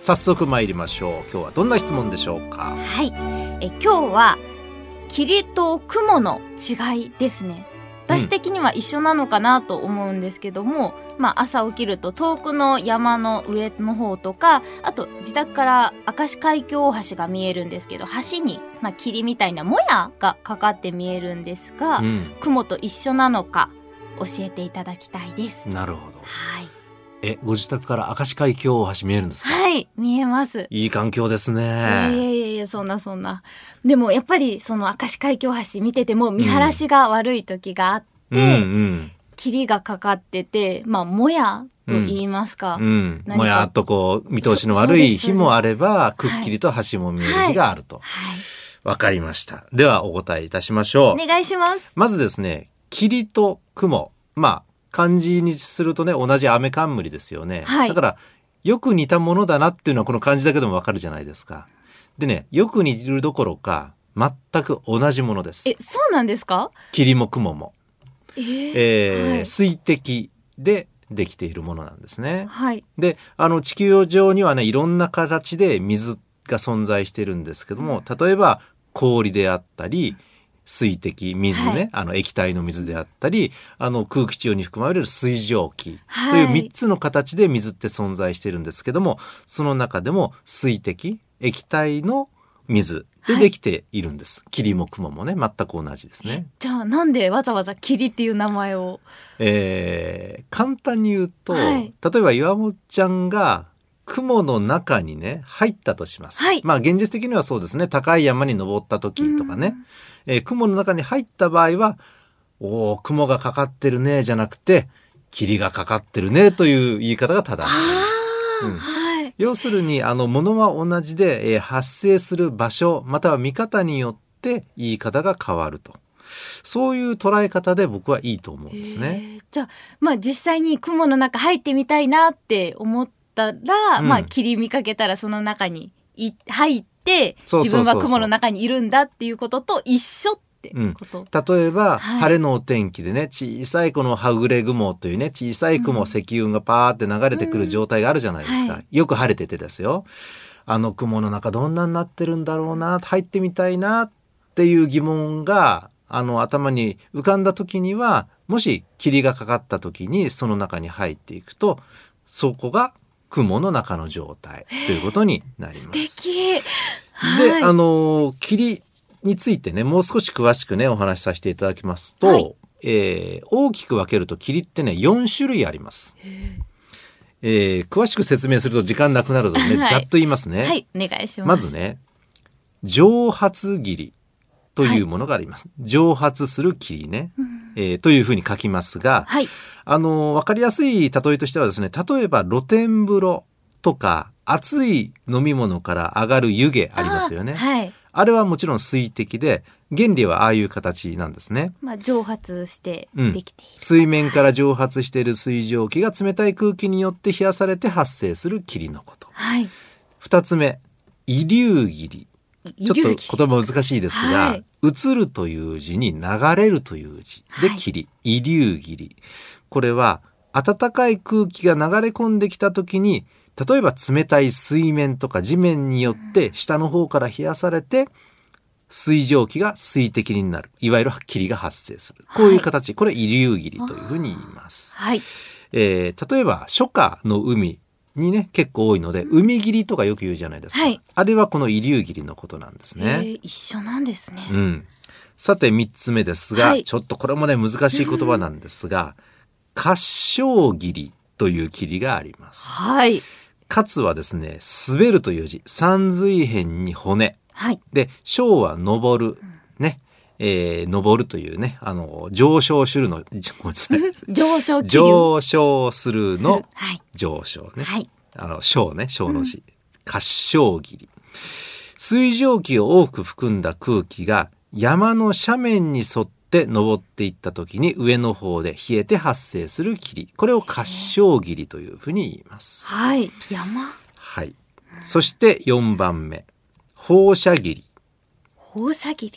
早速参りましょう。今日はどんな質問でしょうか？ はい、今日は霧と雲の違いですね。私的には一緒なのかなと思うんですけども、朝起きると遠くの山の上の方とか、あと自宅から明石海峡大橋が見えるんですけど、橋に、霧みたいなもやがかかって見えるんですが、雲と一緒なのか教えていただきたいです。 なるほど。 はい。 ご自宅から明石海峡大橋見えるんですか？ はい、見えます。 いい環境ですね。 いや、そんな。でもやっぱりその明石海峡大橋見てても見晴らしが悪い時があって、霧がかかってて、もやと言いますか。 もやっとこう見通しの悪い日もあれば、くっきりと橋も見える日があると。わかりました。ではお答えいたしましょう。 お願いします。 まずですね、霧と雲。漢字にするとね、同じ雨冠ですよね。だからよく似たものだなっていうのはこの漢字だけでもわかるじゃないですか。でね、よく似るどころか全く同じものです。 そうなんですか？ 霧も雲も、水滴でできているものなんですね。で、地球上にはね、いろんな形で水が存在しているんですけども、例えば氷であったり水滴、水ね、液体の水であったり、空気中に含まれる水蒸気という3つの形で水って存在しているんですけども、その中でも水滴、液体の水でできているんです。霧も雲もね、全く同じですね。 じゃあなんでわざわざ霧っていう名前を？ 簡単に言うと、例えば岩本ちゃんが雲の中にね入ったとします。現実的にはそうですね。高い山に登った時とかね、雲の中に入った場合は、雲がかかってるねじゃなくて、霧がかかってるねという言い方が正しい。要するに物は同じで、発生する場所または見方によって言い方が変わると。そういう捉え方で僕はいいと思うんですね。 じゃあ、実際に雲の中入ってみたいなって思ったら、霧見かけたらその中に入って自分は雲の中にいるんだっていうことと一緒ってこと。 例えば、晴れのお天気でね、小さいこのはぐれ雲というね、小さい雲、積雲がパーって流れてくる状態があるじゃないですか。よく晴れててですよ。雲の中どんなになってるんだろうな、入ってみたいなっていう疑問が頭に浮かんだ時には、もし霧がかかった時にその中に入っていくと、そこが雲の中の状態ということになります。 素敵。 で、霧についてね、もう少し詳しくねお話しさせていただきますと、大きく分けると霧ってね4種類あります。詳しく説明すると時間なくなるのでね、ざっと言いますね。 お願いします。 まずね、蒸発霧というものがあります。蒸発する霧ね、というふうに書きますが、わかりやすい例えとしてはですね、例えば露天風呂とか熱い飲み物から上がる湯気ありますよね。あれはもちろん水滴で、原理はああいう形なんですね。 蒸発してできている、 水面から蒸発している水蒸気が冷たい空気によって冷やされて発生する霧のこと。2つ目、遺留霧。ちょっと言葉難しいですが、移るという字に流れるという字で霧、遺留霧。これは暖かい空気が流れ込んできた時に、例えば冷たい水面とか地面によって下の方から冷やされて水蒸気が水滴になる、いわゆる霧が発生する、こういう形、これ遺留霧というふうに言います。例えば初夏の海にね結構多いので、海霧とかよく言うじゃないですか。あれはこの遺留霧のことなんですね。 一緒なんですね。 さて3つ目ですが、ちょっとこれもね難しい言葉なんですが、滑翔霧という霧があります。滑はですね、滑るという字、三髄辺に骨、で昇は登るね、登るというね、上昇するの、ごめんなさい、上昇するの上昇ね、昇ね、昇の字、滑翔霧。水蒸気を多く含んだ空気が山の斜面に沿って登っていった時に上の方で冷えて発生する霧、これを滑翔霧というふうに言います。 山。 そして4番目、放射霧。 放射霧。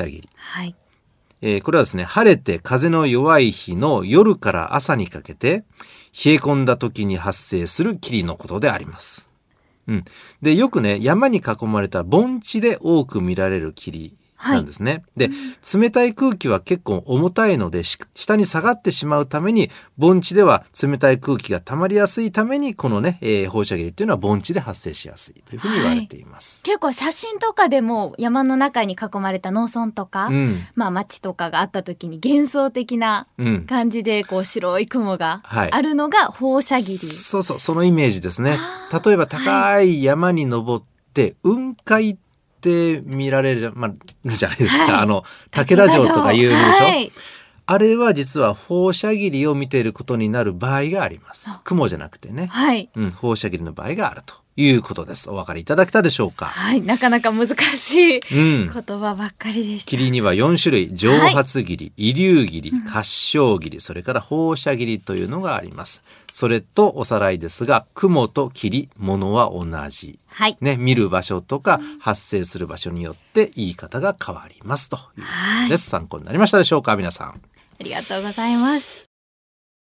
これはですね、晴れて風の弱い日の夜から朝にかけて冷え込んだ時に発生する霧のことであります。 でよくね山に囲まれた盆地で多く見られる霧なんですね。で冷たい空気は結構重たいので下に下がってしまうために盆地では冷たい空気が溜まりやすいためにこのね、放射霧っていうのは盆地で発生しやすいというふうに言われています。 結構写真とかでも山の中に囲まれた農村とか、町とかがあった時に幻想的な感じでこう白い雲があるのが放射霧、 そうそのイメージですね。例えば高い山に登って雲海って見られるじゃないですか。武田城とか有名でしょ。あれは実は放射霧を見ていることになる場合があります。雲じゃなくてね、放射霧の場合があるということです。お分かりいただけたでしょうか。 なかなか難しい言葉ばっかりでした。 霧には4種類、蒸発霧、遺留霧、褐象霧、それから放射霧というのがあります。それとおさらいですが、雲と霧、ものは同じ。見る場所とか発生する場所によって言い方が変わりますということです。参考になりましたでしょうか、皆さん。 ありがとうございます。